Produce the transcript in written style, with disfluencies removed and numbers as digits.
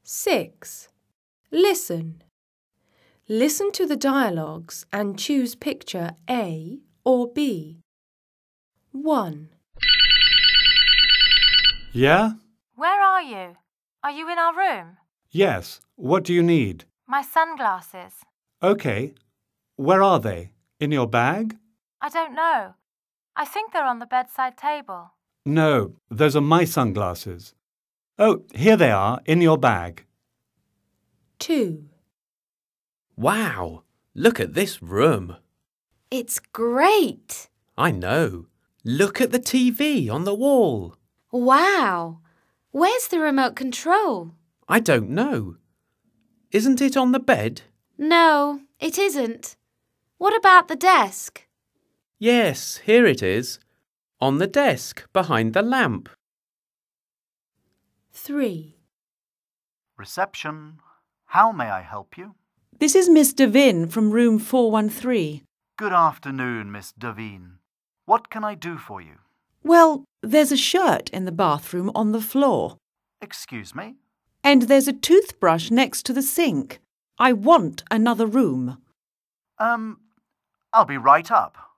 6. Listen. Listen to the dialogues and choose picture A or B. 1. Yeah? Where are you? Are you in our room? Yes. What do you need? My sunglasses. Okay. Where are they? In your bag? I don't know. I think they're on the bedside table. No, those are my sunglasses. Oh, here they are, in your bag. 2. Wow, look at this room. It's great. I know. Look at the TV on the wall. Wow. Where's the remote control? I don't know. Isn't it on the bed? No, it isn't. What about the desk? Yes, here it is. On the desk, behind the lamp. 3. Reception. How may I help you? This is Miss Devine from room 413. Good afternoon, Miss Devine. What can I do for you? Well, there's a shirt in the bathroom on the floor. Excuse me? And there's a toothbrush next to the sink. I want another room. I'll be right up.